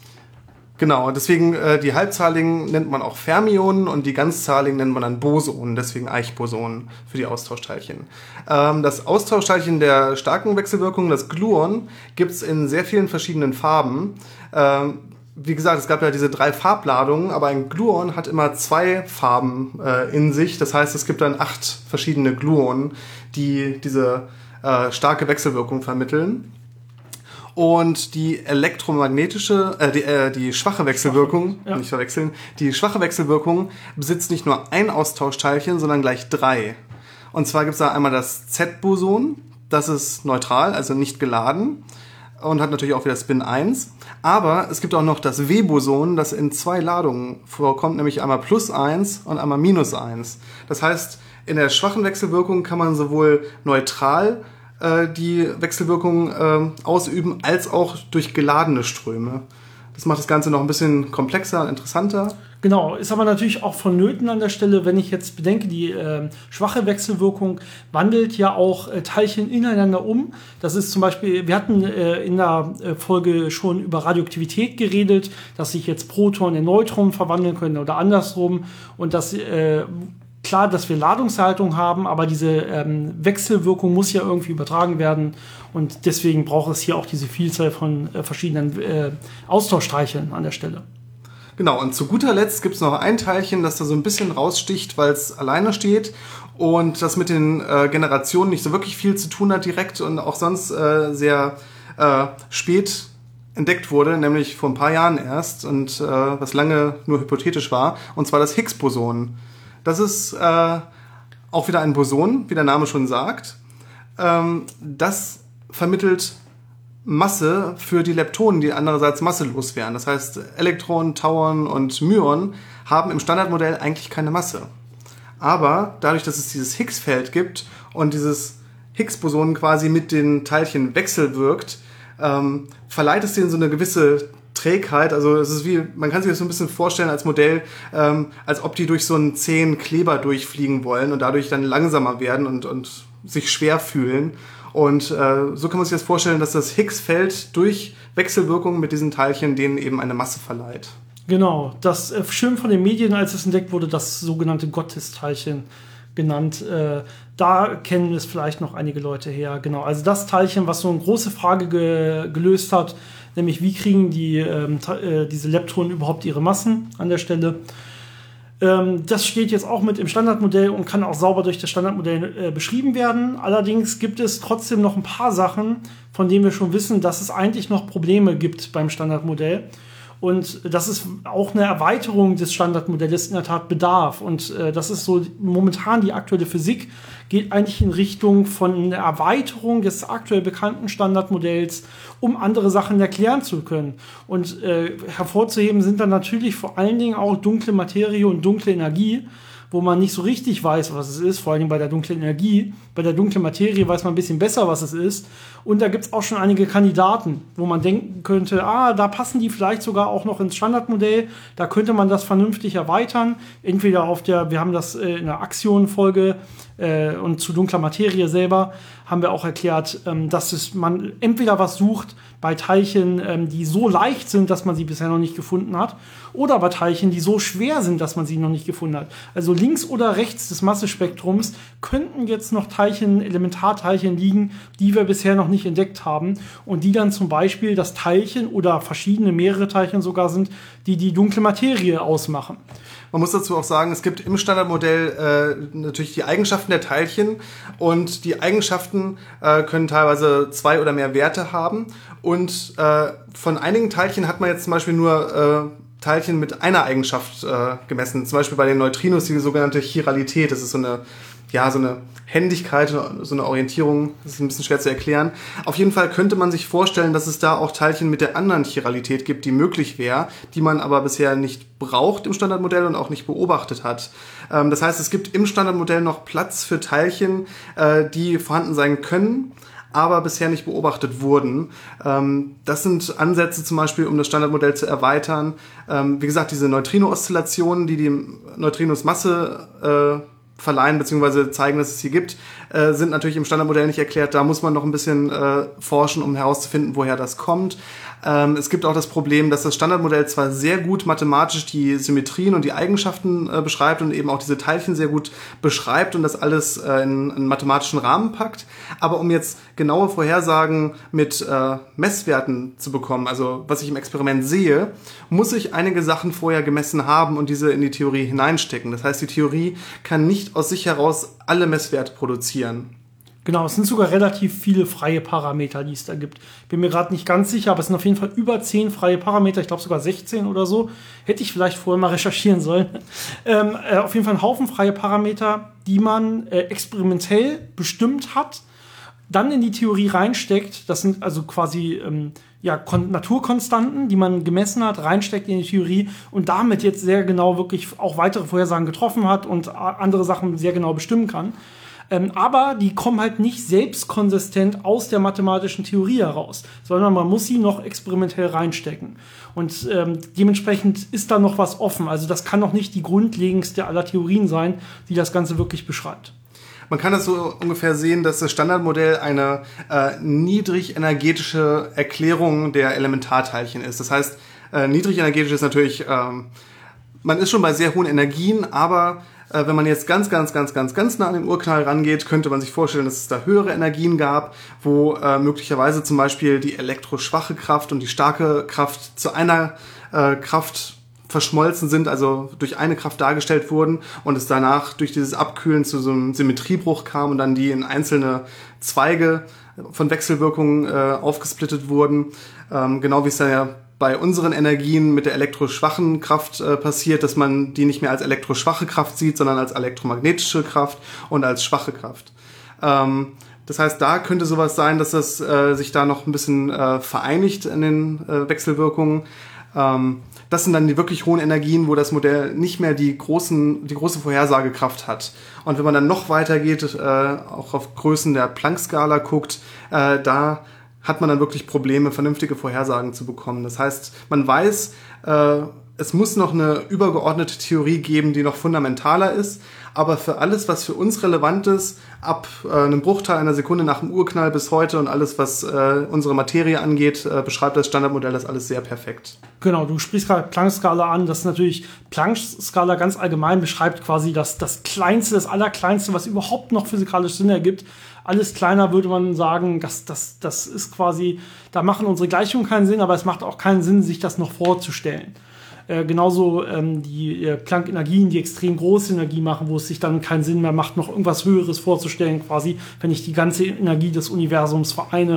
Genau, deswegen äh, die halbzahligen nennt man auch Fermionen und die ganzzahligen nennt man dann Bosonen, deswegen Eichbosonen für die Austauschteilchen. Ähm, das Austauschteilchen der starken Wechselwirkung, das Gluon, gibt's in sehr vielen verschiedenen Farben. Ähm, wie gesagt, es gab ja diese drei Farbladungen, aber ein Gluon hat immer zwei Farben äh, in sich. Das heißt, es gibt dann acht verschiedene Gluonen, die diese äh, starke Wechselwirkung vermitteln. Und die elektromagnetische, äh, die, äh, die schwache Wechselwirkung, ja. nicht verwechseln, die schwache Wechselwirkung besitzt nicht nur ein Austauschteilchen, sondern gleich drei. Und zwar gibt es da einmal das Z-Boson, das ist neutral, also nicht geladen und hat natürlich auch wieder Spin eins. Aber es gibt auch noch das W-Boson, das in zwei Ladungen vorkommt, nämlich einmal plus eins und einmal minus eins. Das heißt, in der schwachen Wechselwirkung kann man sowohl neutral die Wechselwirkung äh, ausüben, als auch durch geladene Ströme. Das macht das Ganze noch ein bisschen komplexer, interessanter. Genau, ist aber natürlich auch vonnöten an der Stelle, wenn ich jetzt bedenke, die äh, schwache Wechselwirkung wandelt ja auch äh, Teilchen ineinander um. Das ist zum Beispiel, wir hatten äh, in der äh, Folge schon über Radioaktivität geredet, dass sich jetzt Protonen in Neutronen verwandeln können oder andersrum. Und dass äh, klar, dass wir Ladungserhaltung haben, aber diese ähm, Wechselwirkung muss ja irgendwie übertragen werden. Und deswegen braucht es hier auch diese Vielzahl von äh, verschiedenen äh, Austauschteilchen an der Stelle. Genau, und zu guter Letzt gibt es noch ein Teilchen, das da so ein bisschen raussticht, weil es alleine steht und das mit den äh, Generationen nicht so wirklich viel zu tun hat direkt und auch sonst äh, sehr äh, spät entdeckt wurde, nämlich vor ein paar Jahren erst und äh, was lange nur hypothetisch war, und zwar das Higgs-Boson. Das ist äh, auch wieder ein Boson, wie der Name schon sagt. Ähm, das vermittelt Masse für die Leptonen, die andererseits masselos wären. Das heißt, Elektronen, Tauern und Myonen haben im Standardmodell eigentlich keine Masse. Aber dadurch, dass es dieses Higgs-Feld gibt und dieses Higgs-Boson quasi mit den Teilchen wechselwirkt, ähm, verleiht es denen so eine gewisse Trägheit. Also es ist wie, man kann sich das so ein bisschen vorstellen als Modell, ähm, als ob die durch so einen zähen Kleber durchfliegen wollen und dadurch dann langsamer werden und, und sich schwer fühlen. Und äh, so kann man sich das vorstellen, dass das Higgs-Feld durch Wechselwirkungen mit diesen Teilchen denen eben eine Masse verleiht. Genau, das äh, schön von den Medien, als es entdeckt wurde, das sogenannte Gottesteilchen genannt. Äh, da kennen es vielleicht noch einige Leute her. Genau, also das Teilchen, was so eine große Frage ge- gelöst hat, nämlich wie kriegen die ähm, äh, diese Leptonen überhaupt ihre Massen an der Stelle. Das steht jetzt auch mit im Standardmodell und kann auch sauber durch das Standardmodell äh, beschrieben werden. Allerdings gibt es trotzdem noch ein paar Sachen, von denen wir schon wissen, dass es eigentlich noch Probleme gibt beim Standardmodell. Und dass es auch eine Erweiterung des Standardmodells in der Tat bedarf. Und äh, das ist so momentan die aktuelle Physik, geht eigentlich in Richtung von einer Erweiterung des aktuell bekannten Standardmodells, um andere Sachen erklären zu können. Und äh, hervorzuheben sind dann natürlich vor allen Dingen auch dunkle Materie und dunkle Energie, wo man nicht so richtig weiß, was es ist, vor allem bei der dunklen Energie. Bei der dunklen Materie weiß man ein bisschen besser, was es ist. Und da gibt es auch schon einige Kandidaten, wo man denken könnte, ah, da passen die vielleicht sogar auch noch ins Standardmodell. Da könnte man das vernünftig erweitern. Entweder auf der, wir haben das äh, in der Axion-Folge äh, und zu dunkler Materie selber haben wir auch erklärt, ähm, dass es man entweder was sucht bei Teilchen, ähm, die so leicht sind, dass man sie bisher noch nicht gefunden hat, oder bei Teilchen, die so schwer sind, dass man sie noch nicht gefunden hat. Also links oder rechts des Massespektrums könnten jetzt noch Teilchen, Elementarteilchen liegen, die wir bisher noch nicht entdeckt haben und die dann zum Beispiel das Teilchen oder verschiedene, mehrere Teilchen sogar sind, die die dunkle Materie ausmachen. Man muss dazu auch sagen, es gibt im Standardmodell äh, natürlich die Eigenschaften der Teilchen und die Eigenschaften äh, können teilweise zwei oder mehr Werte haben und äh, von einigen Teilchen hat man jetzt zum Beispiel nur äh, Teilchen mit einer Eigenschaft äh, gemessen. Zum Beispiel bei den Neutrinos die sogenannte Chiralität. Das ist so eine, ja, so eine Händigkeit, so eine Orientierung. Das ist ein bisschen schwer zu erklären. Auf jeden Fall könnte man sich vorstellen, dass es da auch Teilchen mit der anderen Chiralität gibt, die möglich wäre, die man aber bisher nicht braucht im Standardmodell und auch nicht beobachtet hat. Ähm, das heißt, es gibt im Standardmodell noch Platz für Teilchen, äh, die vorhanden sein können, aber bisher nicht beobachtet wurden. Ähm, das sind Ansätze zum Beispiel, um das Standardmodell zu erweitern. Ähm, wie gesagt, diese Neutrino-Oszillationen, die die Neutrinos Masse äh, verleihen bzw. zeigen, dass es sie gibt, äh, sind natürlich im Standardmodell nicht erklärt. Da muss man noch ein bisschen äh, forschen, um herauszufinden, woher das kommt. Ähm, es gibt auch das Problem, dass das Standardmodell zwar sehr gut mathematisch die Symmetrien und die Eigenschaften äh, beschreibt und eben auch diese Teilchen sehr gut beschreibt und das alles äh, in einen mathematischen Rahmen packt, aber um jetzt genaue Vorhersagen mit äh, Messwerten zu bekommen, also was ich im Experiment sehe, muss ich einige Sachen vorher gemessen haben und diese in die Theorie hineinstecken. Das heißt, die Theorie kann nicht aus sich heraus alle Messwerte produzieren. Genau, es sind sogar relativ viele freie Parameter, die es da gibt. Bin mir gerade nicht ganz sicher, aber es sind auf jeden Fall über zehn freie Parameter, ich glaube sogar sechzehn oder so. Hätte ich vielleicht vorher mal recherchieren sollen. Ähm, äh, auf jeden Fall ein Haufen freie Parameter, die man äh, experimentell bestimmt hat, dann in die Theorie reinsteckt. Das sind also quasi ähm, ja, Kon- Naturkonstanten, die man gemessen hat, reinsteckt in die Theorie und damit jetzt sehr genau wirklich auch weitere Vorhersagen getroffen hat und a- andere Sachen sehr genau bestimmen kann. Ähm, aber die kommen halt nicht selbstkonsistent aus der mathematischen Theorie heraus, sondern man muss sie noch experimentell reinstecken. Und ähm, dementsprechend ist da noch was offen. Also das kann noch nicht die grundlegendste aller Theorien sein, die das Ganze wirklich beschreibt. Man kann das so ungefähr sehen, dass das Standardmodell eine äh, niedrigenergetische Erklärung der Elementarteilchen ist. Das heißt, äh, niedrigenergetisch ist natürlich, ähm, man ist schon bei sehr hohen Energien, aber äh, wenn man jetzt ganz, ganz, ganz, ganz, ganz nah an den Urknall rangeht, könnte man sich vorstellen, dass es da höhere Energien gab, wo äh, möglicherweise zum Beispiel die elektroschwache Kraft und die starke Kraft zu einer äh, Kraft verschmolzen sind, also durch eine Kraft dargestellt wurden und es danach durch dieses Abkühlen zu so einem Symmetriebruch kam und dann die in einzelne Zweige von Wechselwirkungen äh, aufgesplittet wurden. Ähm, genau wie es dann ja bei unseren Energien mit der elektroschwachen Kraft äh, passiert, dass man die nicht mehr als elektroschwache Kraft sieht, sondern als elektromagnetische Kraft und als schwache Kraft. Ähm, das heißt, da könnte sowas sein, dass das äh, sich da noch ein bisschen äh, vereinigt in den äh, Wechselwirkungen. Ähm, Das sind dann die wirklich hohen Energien, wo das Modell nicht mehr die großen, die große Vorhersagekraft hat. Und wenn man dann noch weiter geht, äh, auch auf Größen der Planck-Skala guckt, äh, da hat man dann wirklich Probleme, vernünftige Vorhersagen zu bekommen. Das heißt, man weiß, äh, es muss noch eine übergeordnete Theorie geben, die noch fundamentaler ist. Aber für alles, was für uns relevant ist, ab äh, einem Bruchteil einer Sekunde nach dem Urknall bis heute und alles, was äh, unsere Materie angeht, äh, beschreibt das Standardmodell das alles sehr perfekt. Genau, du sprichst gerade Planck-Skala an. Das ist natürlich, Planck-Skala ganz allgemein beschreibt quasi das, das Kleinste, das Allerkleinste, was überhaupt noch physikalisch Sinn ergibt. Alles kleiner würde man sagen, das, das, das ist quasi, da machen unsere Gleichungen keinen Sinn, aber es macht auch keinen Sinn, sich das noch vorzustellen. Äh, genauso ähm, die äh, Planck-Energien, die extrem große Energie machen, wo es sich dann keinen Sinn mehr macht, noch irgendwas Höheres vorzustellen, quasi, wenn ich die ganze Energie des Universums vereine.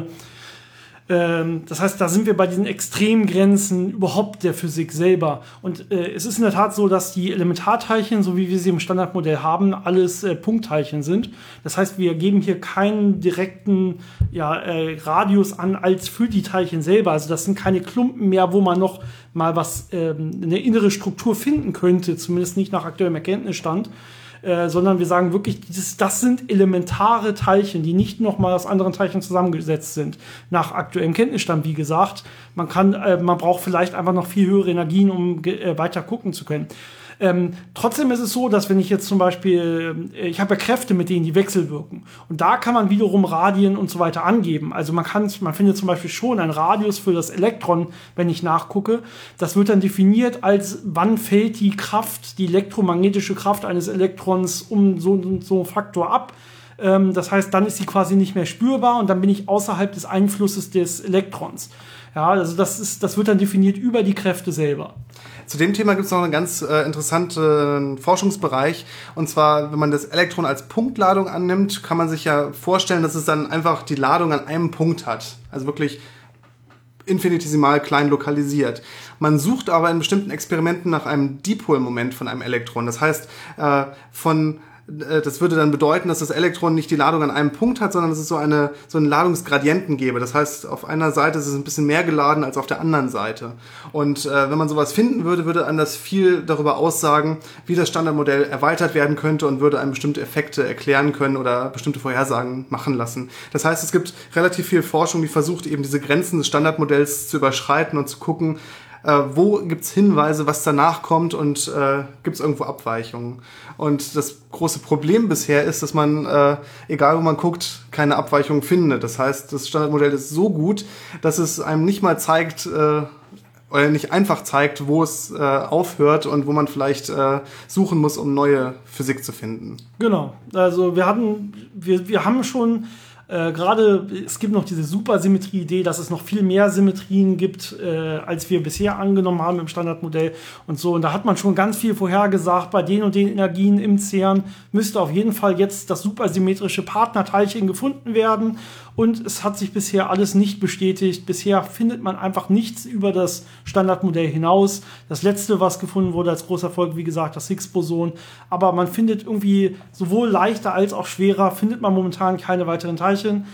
Ähm, das heißt, da sind wir bei diesen Extremgrenzen überhaupt der Physik selber. Und äh, es ist in der Tat so, dass die Elementarteilchen, so wie wir sie im Standardmodell haben, alles äh, Punktteilchen sind. Das heißt, wir geben hier keinen direkten ja, äh, Radius an als für die Teilchen selber. Also das sind keine Klumpen mehr, wo man noch mal was, ähm, eine innere Struktur finden könnte, zumindest nicht nach aktuellem Erkenntnisstand. Äh, sondern wir sagen wirklich, dieses, das sind elementare Teilchen, die nicht nochmal aus anderen Teilchen zusammengesetzt sind. Nach aktuellem Kenntnisstand, wie gesagt. Man kann, äh, man braucht vielleicht einfach noch viel höhere Energien, um äh, weiter gucken zu können. Ähm, trotzdem ist es so, dass wenn ich jetzt zum Beispiel, äh, ich habe ja Kräfte, mit denen die wechselwirken. Und da kann man wiederum Radien und so weiter angeben. Also man kann, man findet zum Beispiel schon einen Radius für das Elektron, wenn ich nachgucke. Das wird dann definiert als, wann fällt die Kraft, die elektromagnetische Kraft eines Elektrons um so und so einen Faktor ab. Ähm, das heißt, dann ist sie quasi nicht mehr spürbar und dann bin ich außerhalb des Einflusses des Elektrons. Ja, also das ist, das wird dann definiert über die Kräfte selber. Zu dem Thema gibt es noch einen ganz äh, interessanten Forschungsbereich. Und zwar, wenn man das Elektron als Punktladung annimmt, kann man sich ja vorstellen, dass es dann einfach die Ladung an einem Punkt hat. Also wirklich infinitesimal klein lokalisiert. Man sucht aber in bestimmten Experimenten nach einem Dipolmoment von einem Elektron. Das heißt, äh, von das würde dann bedeuten, dass das Elektron nicht die Ladung an einem Punkt hat, sondern dass es so eine so einen Ladungsgradienten gäbe. Das heißt, auf einer Seite ist es ein bisschen mehr geladen als auf der anderen Seite. Und äh, wenn man sowas finden würde, würde einem das viel darüber aussagen, wie das Standardmodell erweitert werden könnte und würde einem bestimmte Effekte erklären können oder bestimmte Vorhersagen machen lassen. Das heißt, es gibt relativ viel Forschung, die versucht, eben diese Grenzen des Standardmodells zu überschreiten und zu gucken, Äh, wo gibt's Hinweise, was danach kommt und äh, gibt's irgendwo Abweichungen. Und das große Problem bisher ist, dass man, äh, egal wo man guckt, keine Abweichungen findet. Das heißt, das Standardmodell ist so gut, dass es einem nicht mal zeigt, äh, oder nicht einfach zeigt, wo es äh, aufhört und wo man vielleicht äh, suchen muss, um neue Physik zu finden. Genau. Also wir hatten, wir, wir haben schon Äh, gerade, es gibt noch diese Supersymmetrie-Idee, dass es noch viel mehr Symmetrien gibt, äh, als wir bisher angenommen haben im Standardmodell und so. Und da hat man schon ganz viel vorhergesagt, bei den und den Energien im CERN müsste auf jeden Fall jetzt das supersymmetrische Partnerteilchen gefunden werden. Und es hat sich bisher alles nicht bestätigt. Bisher findet man einfach nichts über das Standardmodell hinaus. Das letzte, was gefunden wurde als großer Erfolg, wie gesagt, das Higgs-Boson. Aber man findet irgendwie sowohl leichter als auch schwerer, findet man momentan keine weiteren Teilchen.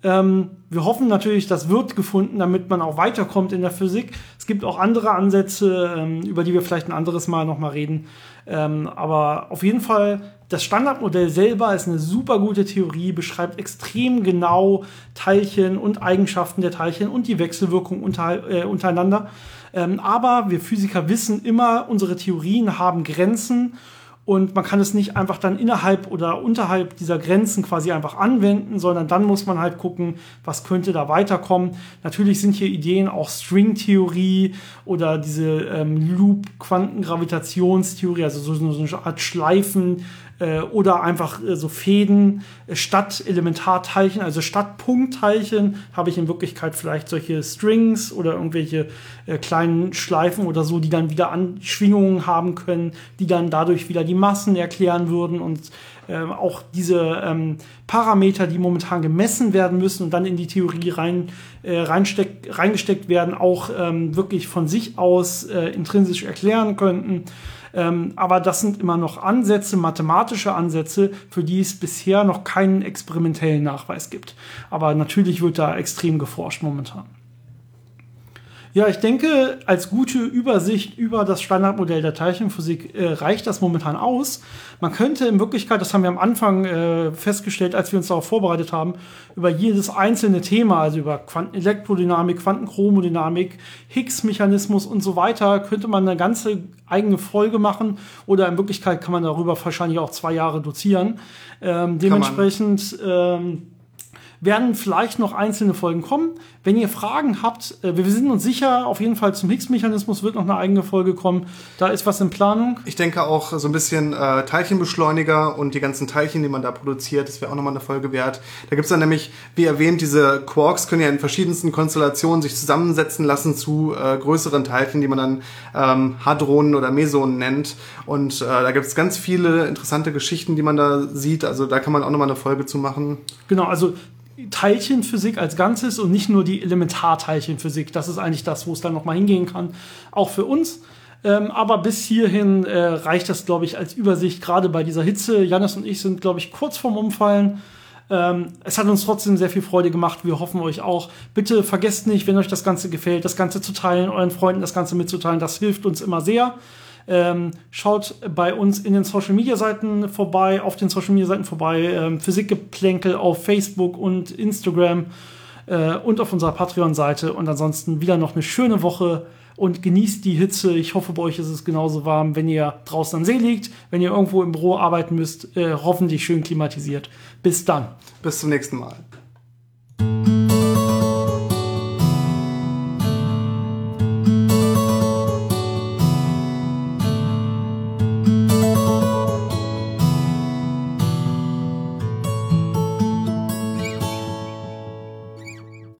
Ähm, wir hoffen natürlich, das wird gefunden, damit man auch weiterkommt in der Physik. Es gibt auch andere Ansätze, ähm, über die wir vielleicht ein anderes Mal nochmal reden. Ähm, aber auf jeden Fall, das Standardmodell selber ist eine super gute Theorie, beschreibt extrem genau Teilchen und Eigenschaften der Teilchen und die Wechselwirkung unter, äh, untereinander. Ähm, aber wir Physiker wissen immer, unsere Theorien haben Grenzen. Und man kann es nicht einfach dann innerhalb oder unterhalb dieser Grenzen quasi einfach anwenden, sondern dann muss man halt gucken, was könnte da weiterkommen. Natürlich sind hier Ideen auch Stringtheorie oder diese ähm, Loop-Quantengravitationstheorie, also so, so eine Art Schleifen äh, oder einfach äh, so Fäden äh, statt Elementarteilchen, also statt Punktteilchen habe ich in Wirklichkeit vielleicht solche Strings oder irgendwelche äh, kleinen Schleifen oder so, die dann wieder Anschwingungen haben können, die dann dadurch wieder die Massen erklären würden und äh, auch diese ähm, Parameter, die momentan gemessen werden müssen und dann in die Theorie rein, äh, reinsteck, reingesteckt werden, auch ähm, wirklich von sich aus äh, intrinsisch erklären könnten. Ähm, aber das sind immer noch Ansätze, mathematische Ansätze, für die es bisher noch keinen experimentellen Nachweis gibt. Aber natürlich wird da extrem geforscht momentan. Ja, ich denke, als gute Übersicht über das Standardmodell der Teilchenphysik äh, reicht das momentan aus. Man könnte in Wirklichkeit, das haben wir am Anfang äh, festgestellt, als wir uns darauf vorbereitet haben, über jedes einzelne Thema, also über Quantenelektrodynamik, Quantenchromodynamik, Higgs-Mechanismus und so weiter, könnte man eine ganze eigene Folge machen oder in Wirklichkeit kann man darüber wahrscheinlich auch zwei Jahre dozieren. Ähm, dementsprechend ähm, werden vielleicht noch einzelne Folgen kommen. Wenn ihr Fragen habt, äh, wir sind uns sicher, auf jeden Fall zum Higgs-Mechanismus wird noch eine eigene Folge kommen. Da ist was in Planung. Ich denke auch so ein bisschen äh, Teilchenbeschleuniger und die ganzen Teilchen, die man da produziert, das wäre auch nochmal eine Folge wert. Da gibt's dann nämlich, wie erwähnt, diese Quarks können ja in verschiedensten Konstellationen sich zusammensetzen lassen zu äh, größeren Teilchen, die man dann ähm, Hadronen oder Mesonen nennt. Und äh, da gibt's ganz viele interessante Geschichten, die man da sieht. Also da kann man auch nochmal eine Folge zu machen. Genau, also Teilchenphysik als Ganzes und nicht nur die Elementarteilchenphysik. Das ist eigentlich das, wo es dann nochmal hingehen kann, auch für uns. Ähm, aber bis hierhin äh, reicht das, glaube ich, als Übersicht, gerade bei dieser Hitze. Jannis und ich sind, glaube ich, kurz vorm Umfallen. Ähm, es hat uns trotzdem sehr viel Freude gemacht. Wir hoffen euch auch. Bitte vergesst nicht, wenn euch das Ganze gefällt, das Ganze zu teilen, euren Freunden das Ganze mitzuteilen. Das hilft uns immer sehr. Ähm, schaut bei uns in den Social Media Seiten vorbei, auf den Social Media Seiten vorbei, ähm, Physikgeplänkel auf Facebook und Instagram äh, und auf unserer Patreon-Seite. Und ansonsten wieder noch eine schöne Woche und genießt die Hitze. Ich hoffe, bei euch ist es genauso warm, wenn ihr draußen am See liegt, wenn ihr irgendwo im Büro arbeiten müsst, äh, hoffentlich schön klimatisiert. Bis dann. Bis zum nächsten Mal.